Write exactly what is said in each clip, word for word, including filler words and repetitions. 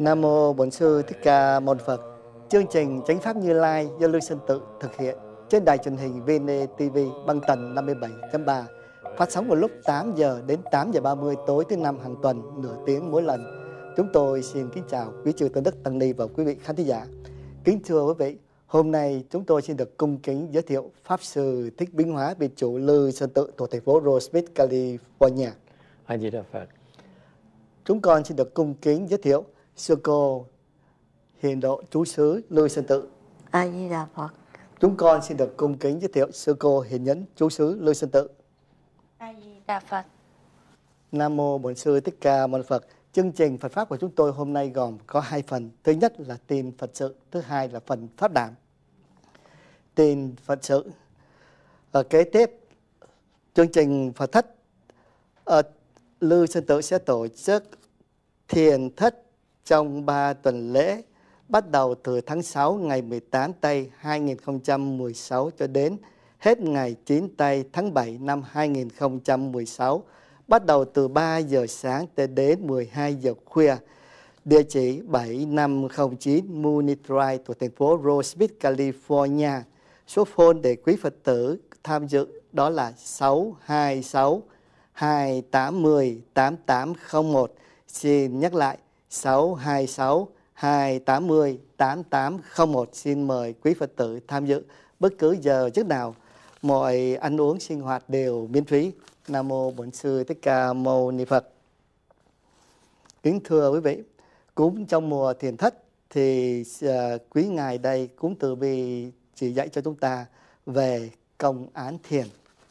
Nam mô Bổn Sư Thích Ca Mâu Ni Phật. Chương trình Chánh Pháp Như Lai do Lưu Sơn Tự thực hiện trên đài truyền hình vê en a tê vê băng tần năm mươi bảy chấm ba, phát sóng vào lúc tám giờ đến tám giờ ba mươi tối thứ năm hàng tuần, nửa tiếng mỗi lần. Chúng tôi xin kính chào quý chư tôn đức tăng ni và quý vị khán thính giả. Kính thưa quý vị, hôm nay chúng tôi xin được cung kính giới thiệu Pháp Sư Thích Bính Hóa, Viện chủ Lưu Sơn Tự thuộc thành phố Roseville, California. A Di Đà Phật. Chúng con xin được cung kính giới thiệu Sư cô Hiền Độ Trú xứ Lưu Sơn Tự. A Di Đà Phật. Chúng con xin được cung kính giới thiệu Sư cô Hiền Nhẫn Trú xứ Lưu Sơn Tự. A Di Đà Phật. Nam mô Bổn Sư Thích Ca Mâu Ni Phật. Chương trình Phật pháp của chúng tôi hôm nay gồm có hai phần. Thứ nhất là tin Phật sự, thứ hai là phần pháp đàm. Tin Phật sự. Ở kế tiếp chương trình Phật thất, ở Lưu Sơn Tự sẽ tổ chức thiền thất trong ba tuần lễ, bắt đầu từ tháng sáu ngày mười tám tây hai nghìn không trăm mười sáu cho đến hết ngày chín tây tháng bảy năm hai nghìn không trăm mười sáu, bắt đầu từ ba giờ sáng tới đến mười hai giờ khuya. Địa chỉ bảy năm không chín Mooney Drive thuộc thành phố Roseville, California. Số phone để quý Phật tử tham dự đó là sáu hai sáu hai tám không tám tám không một. Xin nhắc lại sáu hai sáu hai tám không tám tám không một. Xin mời quý Phật tử tham dự bất cứ giờ giấc nào. Mọi ăn uống sinh hoạt đều miễn phí. Nam mô Bổn Sư Thích Ca Mâu Ni Phật. Kính thưa quý vị, cũng trong mùa thiền thất thì uh, quý ngài đây cũng từ bi chỉ dạy cho chúng ta về công án thiền.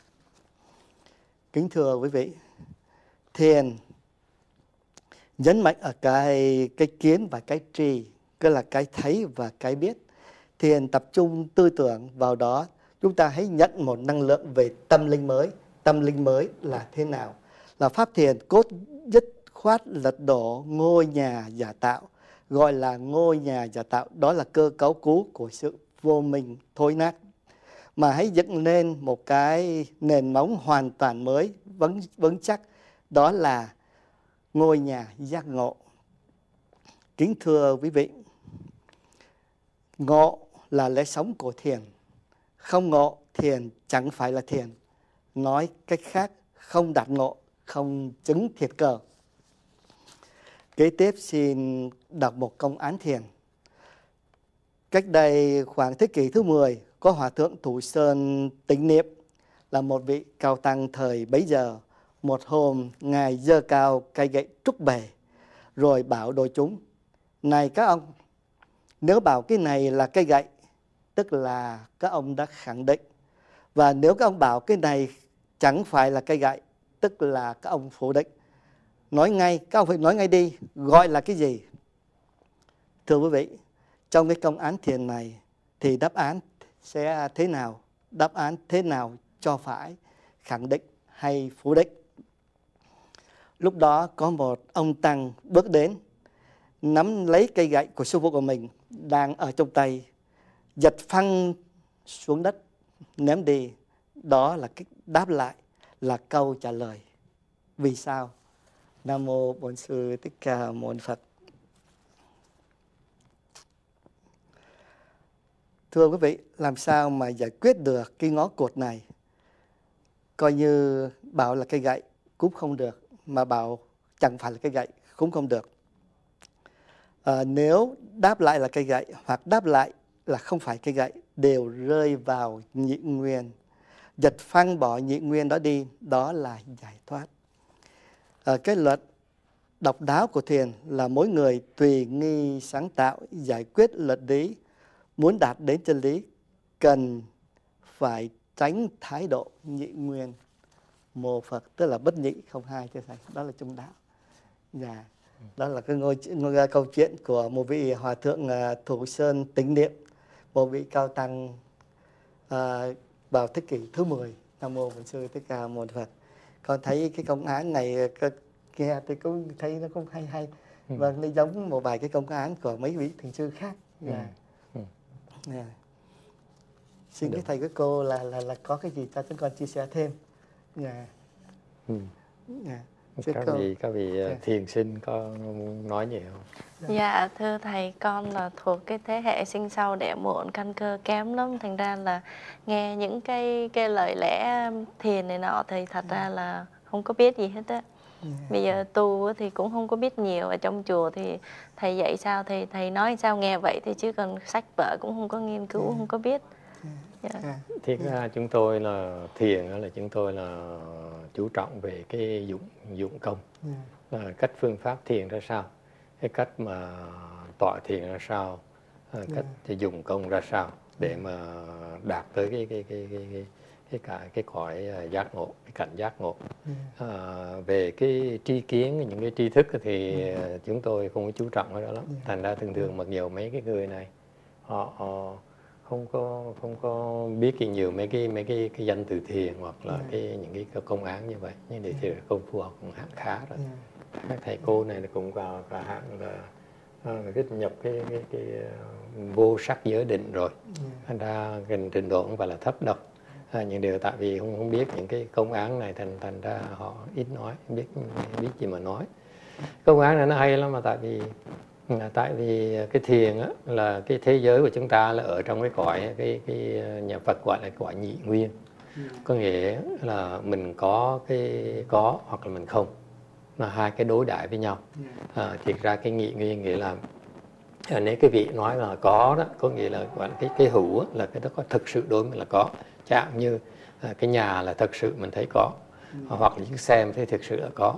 Kính thưa quý vị, thiền nhấn mạnh ở cái cái kiến và cái tri, tức là cái thấy và cái biết. Thiền tập trung tư tưởng vào đó, chúng ta hãy nhận một năng lượng về tâm linh mới. Tâm linh mới là thế nào? Là pháp thiền cốt dứt khoát lật đổ ngôi nhà giả tạo. Gọi là ngôi nhà giả tạo, đó là cơ cấu cũ của sự vô minh thối nát. Mà hãy dựng lên một cái nền móng hoàn toàn mới, vững, vững chắc, đó là ngôi nhà giác ngộ. Kính thưa quý vị, ngộ là lẽ sống của thiền. Không ngộ, thiền chẳng phải là thiền. Nói cách khác, không đạt ngộ, không chứng thiệt cờ. Kế tiếp xin đọc một công án thiền. Cách đây khoảng thế kỷ thứ mười, có Hòa Thượng Thủ Sơn Tịnh Niệm, là một vị cao tăng thời bấy giờ. Một hôm, Ngài giơ cao cây gậy trúc bề, rồi bảo đội chúng: này các ông, nếu bảo cái này là cây gậy, tức là các ông đã khẳng định. Và nếu các ông bảo cái này chẳng phải là cây gậy, tức là các ông phủ định. Nói ngay, các ông phải nói ngay đi, gọi là cái gì? Thưa quý vị, trong cái công án thiền này thì đáp án sẽ thế nào? Đáp án thế nào cho phải, khẳng định hay phủ định? Lúc đó có một ông tăng bước đến, nắm lấy cây gậy của sư phụ của mình đang ở trong tay, giật phăng xuống đất, ném đi. Đó là cái đáp lại, là câu trả lời. Vì sao? Nam mô Bổn Sư Thích Ca Mâu Ni Phật. Thưa quý vị, làm sao mà giải quyết được cái ngõ cụt này? Coi như bảo là cây gậy cũng không được, mà bảo chẳng phải là cây gậy cũng không được. À, nếu đáp lại là cây gậy hoặc đáp lại là không phải cây gậy, đều rơi vào nhị nguyên. Giật phăng bỏ nhị nguyên đó đi, đó là giải thoát. À, cái luật độc đáo của thiền là mỗi người tùy nghi sáng tạo giải quyết luật lý. Muốn đạt đến chân lý cần phải tránh thái độ nhị nguyên. Mô Phật tức là bất nhị không hai thưa thầy, đó là trung đạo. Dạ, đó là cái ngôi, ngôi câu chuyện của một vị Hòa Thượng uh, Thủ Sơn Tịnh Niệm, một vị cao tăng uh, vào thế kỷ thứ mười. Nam mô Bổn Sư Thích Ca Mâu Ni Phật. Con thấy cái công án này nghe tôi cũng thấy nó không hay hay. Ừ. Và nó giống một vài cái công án của mấy vị thiền sư khác. Yeah. Ừ. Ừ. Yeah. Xin cái thầy với cô là là là có cái gì cho chúng con chia sẻ thêm. Yeah. Ừ. Yeah. Sư Các cô. vị các vị Dạ. thiền sinh có nói gì không? Dạ thưa thầy, con là thuộc cái thế hệ sinh sau đẻ muộn, căn cơ kém lắm, thành ra là nghe những cái cái lời lẽ thiền này nọ thì thật ra là không có biết gì hết á. Dạ. Bây giờ tu thì cũng không có biết nhiều, ở trong chùa thì thầy dạy sao thì thầy nói sao nghe vậy, thì chứ còn sách vở cũng không có nghiên cứu, không có biết. Dạ. À, Thiết ra chúng tôi là thiền là chúng tôi là chú trọng về cái dụng dụng công, dạ. là cách phương pháp thiền ra sao, cái cách mà tọa thiền ra sao, à, cách thì dùng công ra sao để mà đạt tới cái cái cái cái cái cái cả cái cõi à, giác ngộ, cái cảnh giác ngộ. À, về cái tri kiến, những cái tri thức thì à, chúng tôi không có chú trọng cái đó lắm. Thành ra thường thường mặc nhiều mấy cái người này họ, họ không có không có biết cái nhiều mấy cái mấy cái cái danh từ thiền hoặc là cái những cái công án như vậy, nhưng để thì công phu học cũng hạng khá rồi. Các thầy cô này cũng vào cả hạng là cái nhập cái cái, cái uh, vô sắc giới định rồi, thành ra gần trình độ cũng phải là thấp đâu. À, những điều tại vì không không biết những cái công án này, thành thành ra họ ít nói, không biết biết gì mà nói. Công án này nó hay lắm, mà tại vì tại vì cái thiền á, là cái thế giới của chúng ta là ở trong cái cõi cái cái nhà Phật gọi là cõi nhị nguyên, có nghĩa là mình có cái có hoặc là mình không, là hai cái đối đãi với nhau. À, thiệt ra cái nhị nguyên nghĩa là à, nếu cái vị nói là có đó, có nghĩa là gọi là cái cái hữu á, là cái đó có thực sự đối với là có, chẳng như à, cái nhà là thực sự mình thấy có, hoặc là chiếc xe mình thấy thực sự là có,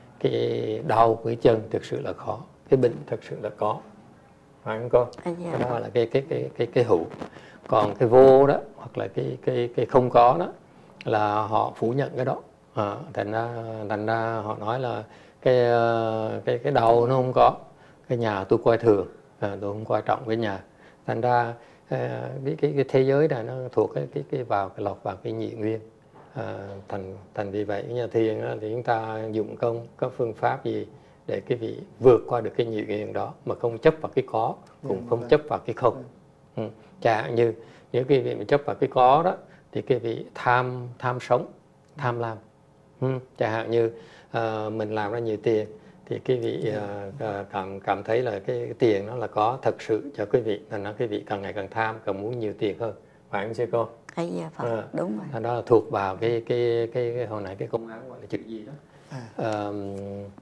cái đau cái chân thực sự là có, cái bệnh thực sự là có, phải không cô? À, dạ. Cái đó là cái cái cái cái cái hữu. Còn cái vô đó hoặc là cái cái cái không có đó là họ phủ nhận cái đó. À, thành ra thành ra họ nói là cái cái cái đầu nó không có, cái nhà tôi coi thường, à, tôi không coi trọng cái nhà. Thành ra à, cái cái cái thế giới này nó thuộc cái cái cái vào cái lọt vào cái nhị nguyên. À, thành thành vì vậy nhà thiền đó, thì chúng ta dụng công các phương pháp gì để cái vị vượt qua được cái nhị nguyên đó, mà không chấp vào cái có, cũng không chấp vào cái không. Ừ. Chẳng hạn như nếu cái vị mà chấp vào cái có đó thì cái vị tham tham sống, tham lam. Ừ. Chẳng hạn như uh, mình làm ra nhiều tiền thì cái vị uh, cảm cảm thấy là cái, cái tiền nó là có thật sự cho cái vị, là nó cái vị càng ngày càng tham, càng muốn nhiều tiền hơn, phải không sư cô? À, dạ Phật, à, đúng rồi. Đó là thuộc vào cái cái cái, cái hồi nãy cái công án gọi là chữ gì đó. À. Uh,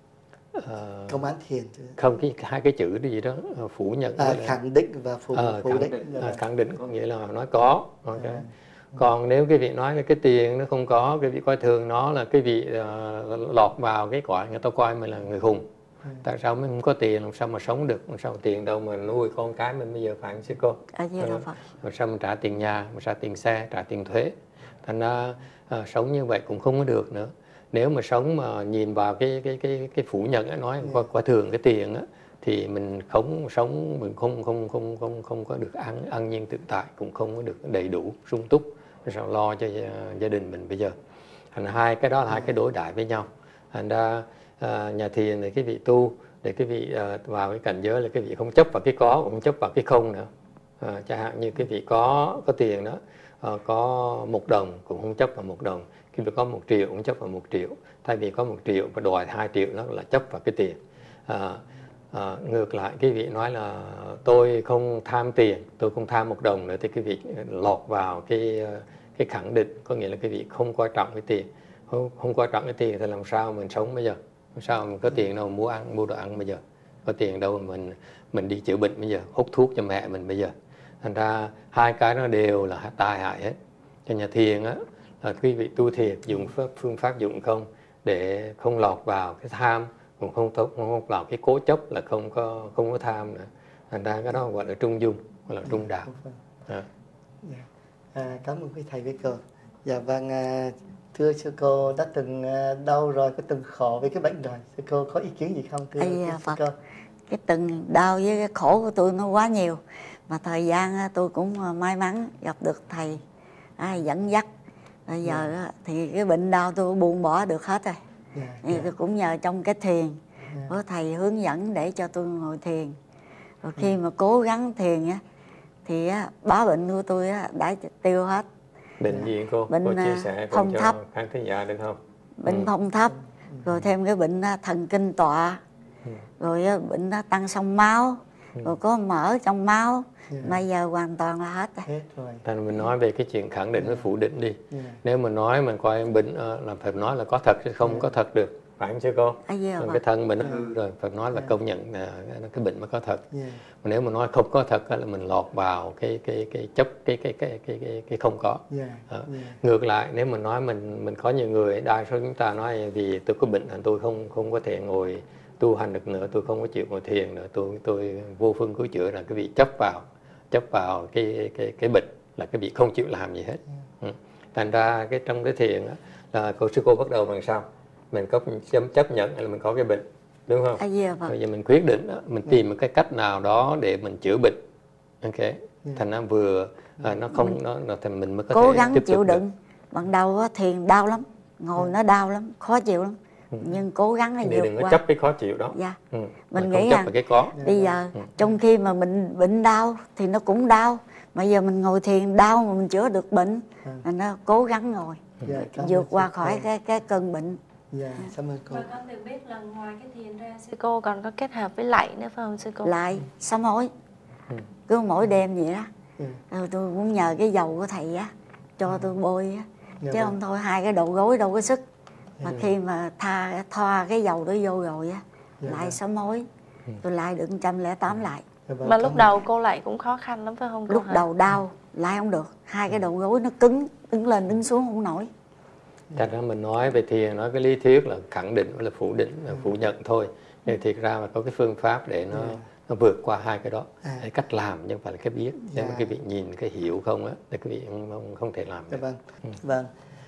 Uh, công án thiền không, cái hai cái chữ gì đó phủ nhận, à, khẳng định và phủ, à, phủ khẳng định, định, định. À, khẳng định có nghĩa là nói có. Okay. À. Còn nếu cái vị nói là cái tiền nó không có, cái vị coi thường nó, là cái vị uh, lọt vào cái cõi người ta coi mình là người khùng. Ừ. Tại sao mình không có tiền, làm sao mà sống được, làm sao tiền đâu mà nuôi con cái mình bây giờ, phải không sư cô? À, dạ, ừ. Làm sao mình trả tiền nhà, mình trả tiền xe, trả tiền thuế. Thành ra uh, sống như vậy cũng không có được nữa. Nếu mà sống mà nhìn vào cái cái cái cái phủ nhận ấy, nói qua qua thường cái tiền á, thì mình không sống, mình không không không không không có được ăn ăn nhiên tự tại, cũng không có được đầy đủ sung túc, sao lo cho gia đình mình bây giờ. Thành hai cái đó là hai cái đối đãi với nhau. Thành ra à, nhà thiền thì cái vị tu để cái vị à, vào cái cảnh giới là cái vị không chấp vào cái có, cũng không chấp vào cái không nữa. À, chẳng hạn như cái vị có có tiền đó, à, có một đồng cũng không chấp vào một đồng. Khi có một triệu cũng chấp vào một triệu, thay vì có một triệu và đòi hai triệu nó là chấp vào cái tiền. À, à, ngược lại cái vị nói là tôi không tham tiền, tôi không tham một đồng nữa, thì cái vị lọt vào cái cái khẳng định, có nghĩa là cái vị không coi trọng cái tiền, không, không coi trọng cái tiền thì làm sao mình sống bây giờ, làm sao mình có tiền đâu mua ăn mua đồ ăn bây giờ, có tiền đâu mình mình đi chữa bệnh bây giờ, hút thuốc cho mẹ mình bây giờ. Thành ra hai cái nó đều là tai hại hết. Cho nhà thiền á, là quý vị tu thiền dùng phương pháp dụng công để không lọt vào cái tham, cũng không không, không vào cái cố chấp, là không có không có tham nữa. Thành ra cái đó gọi là trung dung, gọi là trung đạo. À. Dạ. À, cảm ơn quý thầy với cô. Dạ vâng, à, thưa sư cô đã từng à, đau rồi, có từng khổ với cái bệnh rồi, sư cô có ý kiến gì không thưa à, sư cô? Cái từng đau với cái khổ của tôi nó quá nhiều, mà thời gian tôi cũng may mắn gặp được thầy à, dẫn dắt. Bây giờ yeah. thì cái bệnh đau tôi buông bỏ được hết rồi. Yeah, yeah. Tôi cũng nhờ trong cái thiền yeah. có thầy hướng dẫn để cho tôi ngồi thiền. Rồi khi yeah. mà cố gắng thiền á, thì á, bá bệnh của tôi á, đã tiêu hết. Bệnh gì cô? Bệnh cô chia sẻ phong cho thấp. khán thính giả được không? Bệnh ừ. phong thấp, rồi thêm cái bệnh thần kinh tọa, rồi bệnh tăng sông máu, rồi có mỡ trong máu. Yeah. Bây giờ hoàn toàn là hết rồi. Hết rồi. Thành mình nói về cái chuyện khẳng định với phủ định đi. Yeah. Nếu mà nói mình coi bệnh là phải nói là có thật chứ không yeah. có thật được, phải không chứ cô? À, yeah, cái thân mình nó hư rồi, phải nói là yeah. công nhận là cái bệnh mới có thật. Yeah. Mà nếu mà nói không có thật là mình lọt vào cái cái cái chấp cái cái cái cái cái, cái không có. Yeah. À. Yeah. Ngược lại nếu mà nói mình mình có nhiều người, đa số chúng ta nói vì tôi có bệnh tôi không không có thể ngồi tu hành được nữa, tôi không có chịu ngồi thiền nữa, tôi tôi vô phương cứu chữa, là cái vị chấp vào chấp vào cái cái cái bệnh, là cái vị không chịu làm gì hết. Ừ. Thành ra cái trong cái thiền đó, là cô sư cô bắt đầu bằng sao mình có chấp nhận là mình có cái bệnh, đúng không? À, yeah, vâng. Bây giờ mình quyết định đó, mình tìm một cái cách nào đó để mình chữa bệnh, ok? Yeah. Thành ra vừa à, nó không nó, nó thành mình mới có cố thể gắng tiếp chịu tục đựng. Ban đầu á, thiền đau lắm, ngồi yeah. nó đau lắm, khó chịu lắm. Ừ. Nhưng cố gắng là để vượt đừng có qua. chấp cái khó chịu đó. Dạ. Ừ. Mình mà nghĩ chấp là cái có. Bây giờ ừ. trong khi mà mình bệnh đau thì nó cũng đau, mà giờ mình ngồi thiền đau mà mình chữa được bệnh, ừ. nó cố gắng ngồi dạ, vượt qua khỏi cái cái cơn bệnh. Dạ, cảm ơn cô. Và con được biết là ngoài cái thiền ra, sư cô còn có kết hợp với lạy nữa phải không sư cô? Lại sám hối, ừ. cứ mỗi đêm vậy đó. Ừ. Rồi tôi cũng nhờ cái dầu của thầy á cho ừ. tôi bôi á, dạ, chứ vâng. không thôi hai cái đầu gối đâu có sức. Mà ừ. khi mà tha thoa cái dầu đó vô rồi á, dạ, lại sám hối, ừ. tôi lại được một trăm lẻ tám lại. Dạ, vâng. Mà lúc đầu cô lại cũng khó khăn lắm phải không cô? Lúc hả? đầu đau, lại không được, hai cái đầu gối nó cứng, đứng lên đứng xuống không nổi. Thật ra mình nói về thiền, nói cái lý thuyết là khẳng định là phủ định, là phủ nhận thôi. Nhưng thiệt ra là có cái phương pháp để nó yeah. nó vượt qua hai cái đó. À. Cái cách làm chứ không phải là cái biết. Yeah. Nếu mà cái vị nhìn, cái hiểu không á, thì cái vị không, không thể làm được. Vâng. Ừ. Vâng.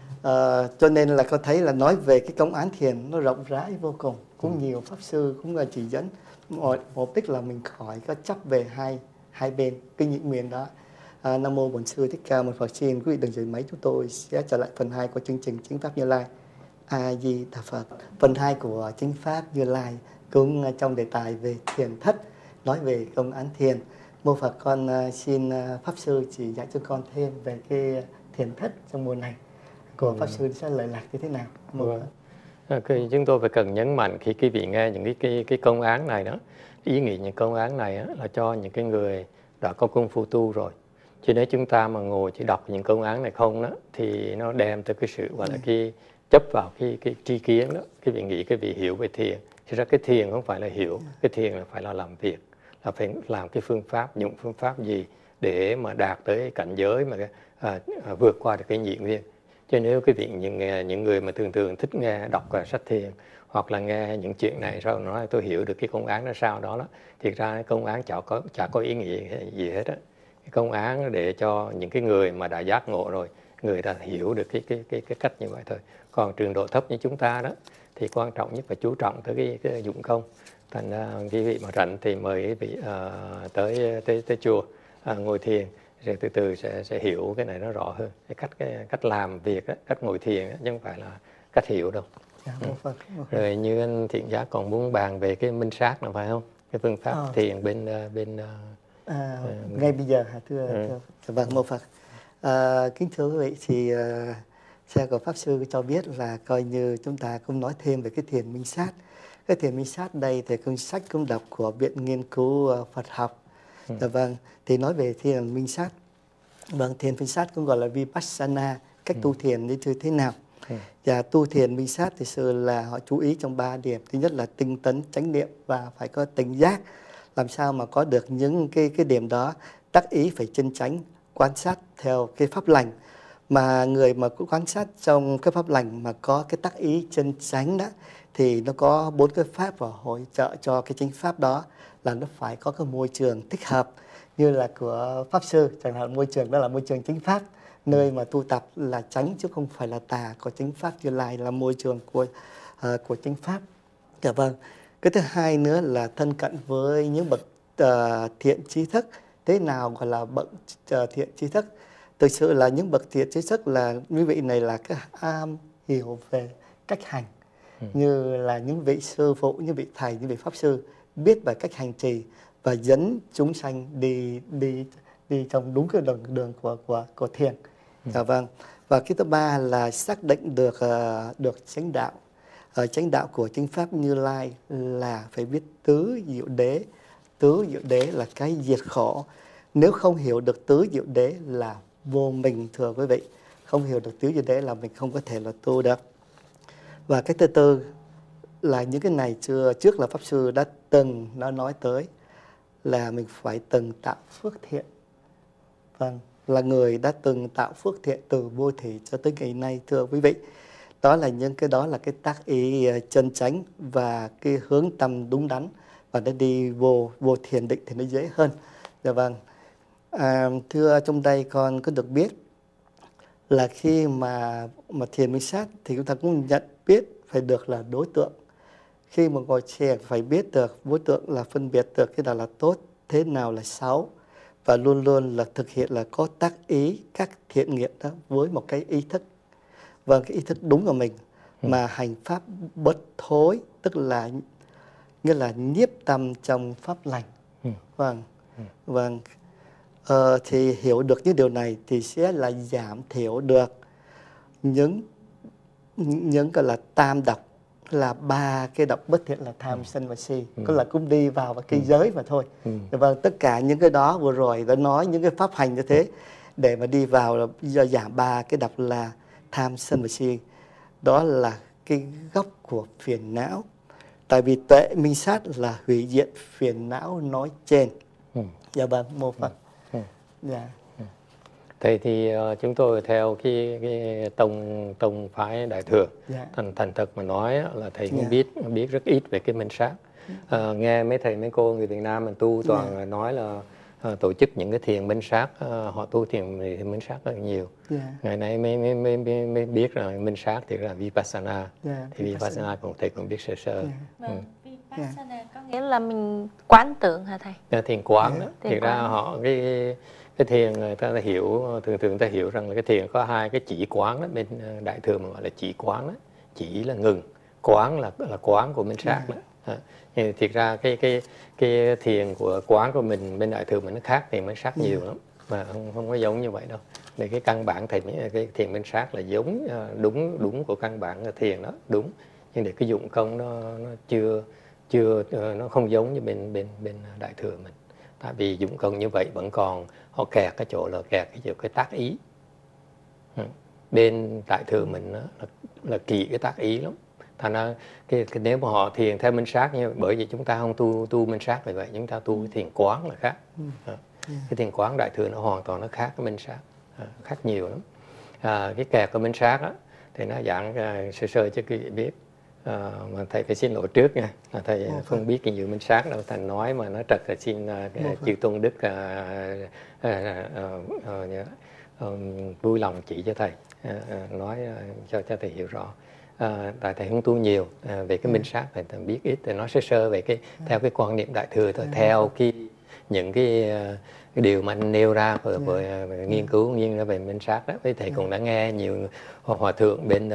À, cho nên là có thấy là nói về cái công án thiền nó rộng rãi vô cùng. Cũng ừ. nhiều pháp sư cũng là chỉ dẫn. Mục đích là mình khỏi có chấp về hai hai bên cái nhị nguyện đó. À, Nam mô Bổn Sư Thích Ca Mâu Ni Phật. Xin quý vị đừng rời máy, chúng tôi sẽ trở lại phần hai của chương trình Chính Pháp Như Lai. A Di Đà Phật. Phần hai của Chính Pháp Như Lai cũng trong đề tài về thiền thất, nói về công án thiền. Mô Phật, con xin pháp sư chỉ dạy cho con thêm về cái thiền thất trong mùa này của ừ. pháp sư sẽ lợi lạc như thế nào. Mô Phật. À, cái, chúng tôi phải cần nhấn mạnh khi quý vị nghe những cái cái cái công án này đó, ý nghĩa những công án này đó, là cho những cái người đã có công phu tu rồi. Chứ nếu chúng ta mà ngồi chỉ đọc những công án này không đó, thì nó đem tới cái sự gọi là cái chấp vào cái cái tri kiến đó, cái vị nghĩ, cái vị hiểu về thiền. Thực ra cái thiền không phải là hiểu, cái thiền là phải là làm việc, là phải làm cái phương pháp, những phương pháp gì để mà đạt tới cảnh giới mà à, à, vượt qua được cái nhị nguyên. Cho nếu cái vị những những người mà thường thường thích nghe đọc sách thiền hoặc là nghe những chuyện này sau nói tôi hiểu được cái công án nó sao đó đó, thì ra cái công án chả có chả có ý nghĩa gì hết á. Công án để cho những cái người mà đã giác ngộ rồi, người ta hiểu được cái cái cái cái cách như vậy thôi. Còn trường độ thấp như chúng ta đó thì quan trọng nhất phải chú trọng tới cái, cái dụng công. Thành ra quý vị mà rảnh thì mời quý vị uh, tới tới tới chùa uh, ngồi thiền, rồi từ từ sẽ sẽ hiểu cái này nó rõ hơn. Cái cách cái cách làm việc đó, cách ngồi thiền đó, chứ không phải là cách hiểu đâu. Dạ, ừ. Phật, Rồi như anh Thiện Giác còn muốn bàn về cái minh sát là phải không? Cái phương pháp à. thiền bên bên uh, À, uh, ngay bây giờ hả thưa, ừ. thưa vâng, Mô Phật. À, kính thưa quý vị, thì uh, sẽ có pháp sư cho biết là coi như chúng ta cũng nói thêm về cái thiền minh sát. Cái thiền minh sát đây thì cuốn sách cũng đọc của Viện Nghiên cứu uh, Phật học. Ừ. À, vâng, thì nói về thiền minh sát. Vâng, thiền minh sát cũng gọi là Vipassana, cách ừ. tu thiền như thế nào. Ừ. Và tu thiền minh sát thì sự là họ chú ý trong ba điểm. Thứ nhất là tinh tấn, chánh niệm và phải có tỉnh giác. Làm sao mà có được những cái cái điểm đó, đắc ý phải chân chánh, quan sát theo cái pháp lành. Mà người mà cũng quan sát trong cái pháp lành mà có cái tác ý chân chánh đó, thì nó có bốn cái pháp và hỗ trợ cho cái chính pháp đó, là nó phải có cái môi trường thích hợp như là của pháp sư, chẳng hạn môi trường đó là môi trường chính pháp, nơi mà tu tập là chánh chứ không phải là tà, có chính pháp Như Lai là môi trường của uh, của chính pháp. Dạ vâng. Cái thứ hai nữa là thân cận với những bậc uh, thiện trí thức. Thế nào gọi là bậc uh, thiện trí thức? Thực sự là những bậc thiện trí thức là quý vị này là cái am hiểu về cách hành, ừ. như là những vị sư phụ, những vị thầy, những vị pháp sư biết về cách hành trì và dẫn chúng sanh đi đi đi trong đúng cái đường đường của của của thiền. Ừ. Dạ vâng. Và cái thứ ba là xác định được uh, được chánh đạo. ở chánh đạo của chánh pháp Như Lai là phải biết tứ diệu đế. Tứ diệu đế là cái diệt khổ. Nếu không hiểu được tứ diệu đế là vô minh, thưa quý vị. Không hiểu được tứ diệu đế là mình không có thể là tu được. Và cái thứ tư là những cái này chưa trước là Pháp Sư đã từng nó nói tới là mình phải từng tạo phước thiện. Vâng, là người đã từng tạo phước thiện từ vô thủy cho tới ngày nay, thưa quý vị. Đó là những cái đó là cái tác ý chân chánh và cái hướng tâm đúng đắn, và nó đi vô vô thiền định thì nó dễ hơn. Dạ vâng. À, thưa trong đây con có được biết là khi mà mà thiền minh sát thì chúng ta cũng nhận biết phải được là đối tượng. Khi mà ngồi thiền phải biết được đối tượng là phân biệt được cái nào là tốt, thế nào là xấu, và luôn luôn là thực hiện là có tác ý các thiện nghiệp đó với một cái ý thức. Vâng, cái ý thức đúng của mình ừ. mà hành pháp bất thối, tức là nghĩa là nhiếp tâm trong pháp lành. Ừ. Vâng, ừ. vâng. Ờ, thì hiểu được những điều này thì sẽ là giảm thiểu được những những gọi là tam độc, là ba cái độc bất thiện là tham, ừ. sân và si. Ừ. Có là cũng đi vào cái ừ. giới mà thôi. Ừ. Vâng, tất cả những cái đó vừa rồi đã nói những cái pháp hành như thế để mà đi vào là do giảm ba cái độc là tham, sân và si. Đó là cái gốc của phiền não. Tại vì tuệ minh sát là hủy diệt phiền não nói trên. Ừ. Dạ vâng, mô Phật. Ừ. Dạ. Ừ. Thầy thì uh, chúng tôi theo cái, cái tông tông phái Đại Thừa. Dạ. Thành thành thật mà nói là thầy cũng dạ. biết biết rất ít về cái minh sát. Uh, nghe mấy thầy mấy cô người Việt Nam mình tu toàn dạ. nói là uh, tổ chức những cái thiền minh sát, uh, họ tu thiền thì minh sát rất là nhiều. Yeah. Ngày nay mới, mới, mới, mới, mới biết là minh sát thì là Vipassana. Yeah, thì Vipassana, Vipassana cũng thầy cũng biết sơ sơ. Yeah. Vâng, ừ. Vipassana yeah. có nghĩa là mình quán tưởng hả thầy? Yeah, thiền quán yeah. đó. Thiền thì ra họ cái cái thiền người ta hiểu thường thường ta hiểu rằng là cái thiền có hai cái chỉ quán đó, bên Đại Thừa mà gọi là chỉ quán đó. Chỉ là ngừng, quán là là quán của minh sát yeah. đó. À, thì thiệt ra cái cái cái thiền của quán của mình bên Đại Thừa mình nó khác thiền minh sát nhiều lắm, mà không không có giống như vậy đâu. Để cái căn bản thầy cái thiền minh sát là giống đúng đúng của căn bản là thiền đó đúng, nhưng để cái dụng công nó nó chưa chưa nó không giống như bên bên bên Đại Thừa mình. Tại vì dụng công như vậy vẫn còn họ kẹt cái chỗ là kẹt cái chỗ cái tác ý. Bên Đại Thừa mình đó, là, là kỵ cái tác ý lắm. Thành ra cái, cái nếu mà họ thiền theo minh sát, như bởi vì chúng ta không tu tu minh sát, vì vậy chúng ta tu cái thiền quán là khác. Ừ. À, yeah. Cái thiền quán Đại Thừa nó hoàn toàn nó khác cái minh sát, à, khác nhiều lắm. À, cái kẹt của minh sát á thì nó giảng uh, sơ sơ cho quý vị biết. À, mà thầy phải xin lỗi trước nha, à, thầy Một không phần. biết cái nhiều minh sát đâu, thành nói mà nó trật là xin uh, chư tôn đức uh, uh, uh, uh, uh, uh, vui lòng chỉ cho thầy, uh, uh, nói uh, cho cho thầy hiểu rõ. À, tại thầy không tu nhiều à, về cái minh sát, thầy biết ít, thầy nói sơ sơ về cái theo cái quan niệm Đại Thừa thôi, theo cái những cái, cái điều mà anh nêu ra vừa vừa yeah. nghiên cứu nghiên ra về minh sát đó. Với thầy yeah. cũng đã nghe nhiều hòa thượng bên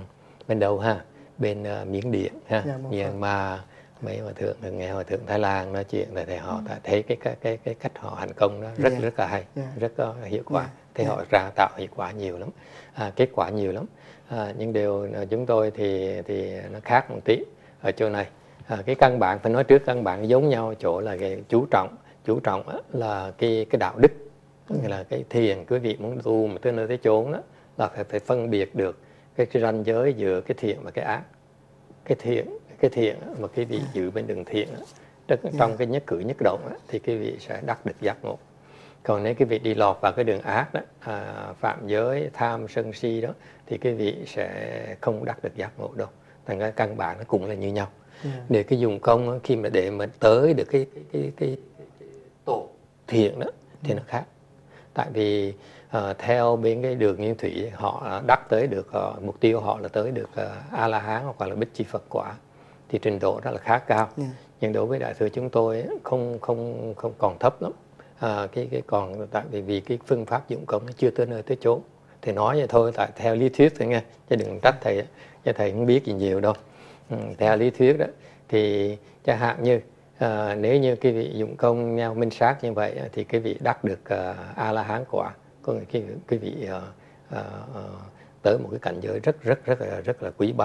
bên đâu ha, bên uh, Miến Điện ha, yeah, Myanmar, mấy hòa thượng nghe hòa thượng Thái Lan nói chuyện là thầy họ mm. thấy cái cái cái cái cách họ hành công đó rất yeah. rất là hay, yeah. rất có hiệu quả, yeah. thấy yeah. họ ra tạo hiệu quả nhiều lắm, à, kết quả nhiều lắm. À, nhưng điều chúng tôi thì thì nó khác một tí ở chỗ này. À, cái căn bản phải nói trước, căn bản giống nhau chỗ là cái chú trọng, chú trọng á, là cái cái đạo đức, nghĩa ừ. là cái thiền quý vị muốn tu mà tới nơi tới chốn đó là phải phải phân biệt được cái, cái ranh giới giữa cái thiện và cái ác. Cái thiện cái thiện mà quý vị giữ bên đường thiện á, trong cái nhất cử nhất động á, thì quý vị sẽ đắc được giác ngộ. Còn nếu cái vị đi lọt vào cái đường ác đó, à, phạm giới, tham, sân si đó, thì cái vị sẽ không đắc được giác ngộ đâu. Thành ra căn bản nó cũng là như nhau. Yeah. Để cái dùng công khi mà để mà tới được cái cái cái, cái, cái tổ thiện đó thì yeah. nó khác. Tại vì uh, theo bên cái đường nguyên thủy họ đắc tới được uh, mục tiêu họ là tới được uh, A La Hán hoặc là Bích Chi Phật quả, thì trình độ đó là khá cao. Yeah. Nhưng đối với Đại Thừa chúng tôi không không không còn thấp lắm. À, cái cái còn tại vì vì cái phương pháp dụng công nó chưa tới nơi tới chốn, thì nói vậy thôi, tại theo lý thuyết thôi nghe, chứ đừng trách thầy, chứ thầy không biết gì nhiều đâu. Ừ, theo lý thuyết đó thì chẳng hạn như à, nếu như cái vị dụng công nhau minh sát như vậy thì cái vị đắc được uh, A La Hán quả, có cái cái vị uh, uh, uh, tới một cái cảnh giới rất rất rất là rất là quý báu,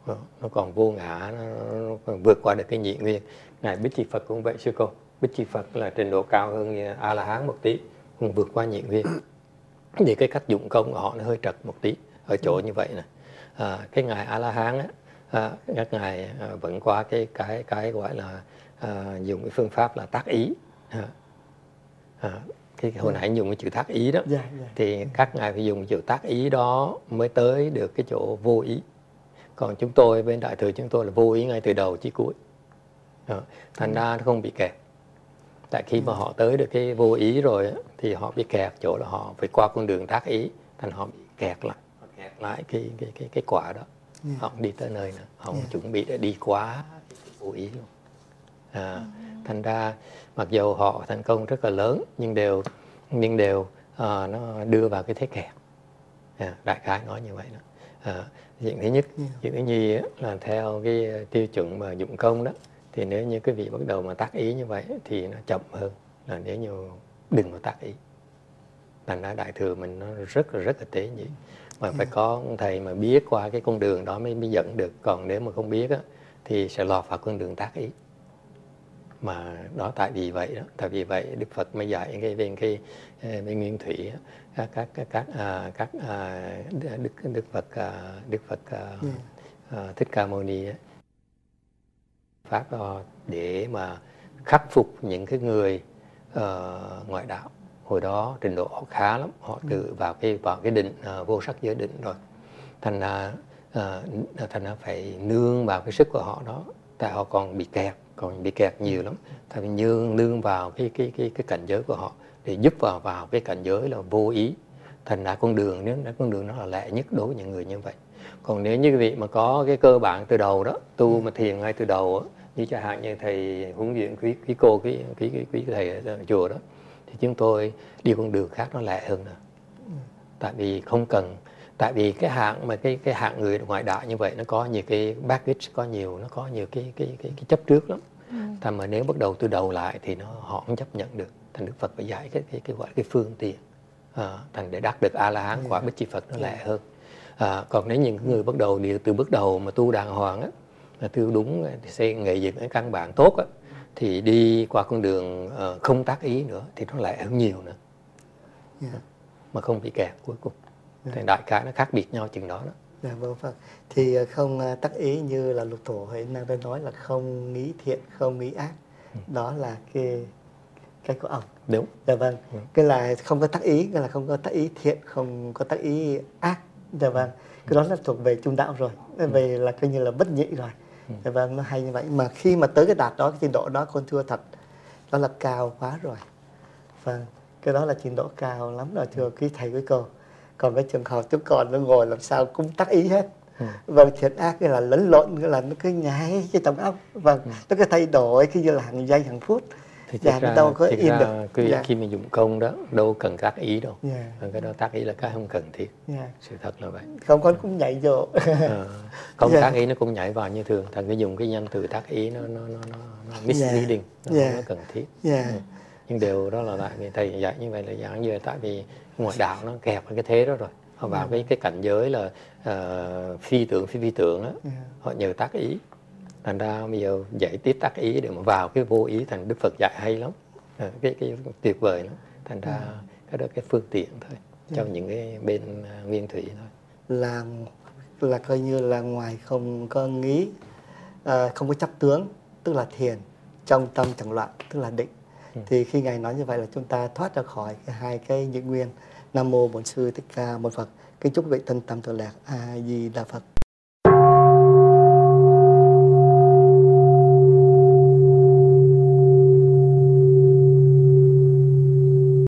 nó còn vô ngã, nó, nó còn vượt qua được cái nhị nguyên. Ngài Bích Chi Phật cũng vậy sư cô. Bích Chi Phật là trình độ cao hơn A La Hán một tí, cũng vượt qua nhị nguyên. Thì cái cách dụng công của họ nó hơi trật một tí ở chỗ như vậy nè. À, cái ngài A La Hán á, à, các ngài à, vẫn qua cái cái cái gọi là à, dùng cái phương pháp là tác ý. À, à, cái hồi nãy dùng cái chữ tác ý đó, yeah, yeah. thì các ngài phải dùng chữ tác ý đó mới tới được cái chỗ vô ý. Còn chúng tôi bên Đại Thừa chúng tôi là vô ý ngay từ đầu chí cuối. À, thành ra nó không bị kẹt. Tại khi mà họ tới được cái vô ý rồi thì họ bị kẹt chỗ là họ phải qua con đường tác ý, thành họ bị kẹt lại, họ kẹt lại cái cái cái cái quả đó. Yeah. Họ không đi tới nơi nữa, họ yeah. chuẩn bị để đi quá cái vô ý luôn. À, thành ra mặc dù họ thành công rất là lớn nhưng đều nhưng đều à, nó đưa vào cái thế kẹt. À, đại khái nói như vậy đó. À, chuyện thứ nhất, yeah. chuyện thứ nhì là theo cái tiêu chuẩn mà dụng công đó. Thì nếu như quý vị bắt đầu mà tác ý như vậy thì nó chậm hơn là nếu như đừng có tác ý. Thành ra Đại Thừa mình nó rất là rất là tế nhị. Mà phải có thầy mà biết qua cái con đường đó mới, mới dẫn được. Còn nếu mà không biết á, thì sẽ lọt vào con đường tác ý. Mà đó tại vì vậy đó, tại vì vậy Đức Phật mới dạy cái bên cái bên nguyên thủy các các các các à, các à, Đức Đức Phật à, Đức Phật à, à, Thích Ca Mâu Ni á, pháp đó để mà khắc phục những cái người uh, ngoại đạo. Hồi đó trình độ họ khá lắm, họ tự vào cái vào cái định uh, vô sắc giới định rồi, thành ra uh, thành ra phải nương vào cái sức của họ đó, tại họ còn bị kẹt, còn bị kẹt nhiều lắm. Tại vì nương nương vào cái cái cái cái cảnh giới của họ để giúp vào vào cái cảnh giới là vô ý. Thành ra con đường nếu con đường nó là lẹ nhất đối với những người như vậy. Còn nếu như quý vị mà có cái cơ bản từ đầu đó, tu mà thiền ngay từ đầu đó, như chẳng hạn như thầy huấn luyện quý quý cô quý quý quý, quý thầy ở chùa đó, thì chúng tôi đi con đường khác nó lẹ hơn nữa. Tại vì không cần, tại vì cái hạng mà cái cái hạng người ngoại đạo như vậy nó có nhiều cái baggage, có nhiều nó có nhiều cái cái cái, cái chấp trước lắm. Ừ. Thành mà nếu bắt đầu từ đầu lại thì nó họ không chấp nhận được. Thành Đức Phật phải dạy cái cái cái gọi cái phương tiện, à, thành để đạt được A La Hán quả Bích Chi Phật nó lẹ hơn. À, còn nếu những người bắt đầu đi từ bước đầu mà tu đàng hoàng á, là tu đúng thì xây nghệ dựng cái căn bản tốt á, thì đi qua con đường uh, không tác ý nữa thì nó lẹ hơn nhiều nữa. Yeah. Mà không bị kẹt cuối cùng. Yeah. Thì đại khái nó khác biệt nhau chừng đó đó. Dạ vâng Phật. Thì không uh, tác ý như là Lục Tổ hồi đang đã nói là không nghĩ thiện, không nghĩ ác. Ừ. Đó là cái cái của ông. Đúng. Dạ vâng. Ừ. Cái là không có tác ý, cái là không có tác ý thiện, không có tác ý ác. Dạ vâng. Cái đó là thuộc về trung đạo rồi, về là coi như là bất nhị rồi. Dạ vâng, nó hay như vậy. Mà khi mà tới cái đạt đó, cái trình độ đó con thưa thật, đó là cao quá rồi. Vâng, cái đó là trình độ cao lắm rồi thưa quý thầy quý cô. Còn cái trường hợp chúng còn nó ngồi làm sao cũng tác ý hết. Ừ. Vâng, thiện ác cái là lẫn lộn, cái là nó cứ nhảy cái trong óc. Vâng, ừ. Nó cứ thay đổi khi như là hàng giây hàng phút. Thì dạ, ra, đâu có yên được. Khi, dạ. khi mình dụng công đó đâu cần tác ý đâu. Yeah. Cái đó tác ý là cái không cần thiết. Yeah. Sự thật là vậy. Không, con cũng nhảy vô. À, không yeah. tác ý nó cũng nhảy vào như thường. Thành cái dùng cái nhân từ tác ý nó nó nó nó, nó misleading, yeah. nó yeah. không có cần thiết. Yeah. Ừ. Nhưng điều đó là lại thầy dạy như vậy là dạng như là tại vì ngoại đạo nó kẹp vào cái thế đó rồi. Họ vào yeah. cái cái cảnh giới là uh, phi tưởng phi phi tưởng đó. Yeah. Họ nhờ tác ý. Thành ra bây giờ dạy tiếp tác ý để mà vào cái vô ý, thành Đức Phật dạy hay lắm, à, cái cái tuyệt vời lắm. Thành ra ừ. cái đó cái phương tiện thôi cho ừ. những cái bên uh, nguyên thủy thôi. Là là coi như là ngoài không có nghĩ, à, không có chấp tướng, tức là thiền, trong tâm chẳng loạn, tức là định. Ừ. Thì khi Ngài nói như vậy là chúng ta thoát ra khỏi cái hai cái nhị nguyên. Nam mô Bổn Sư Thích Ca Mâu Ni Phật. Kính chúc vị thân tâm tự lạc. A Di Đà Phật.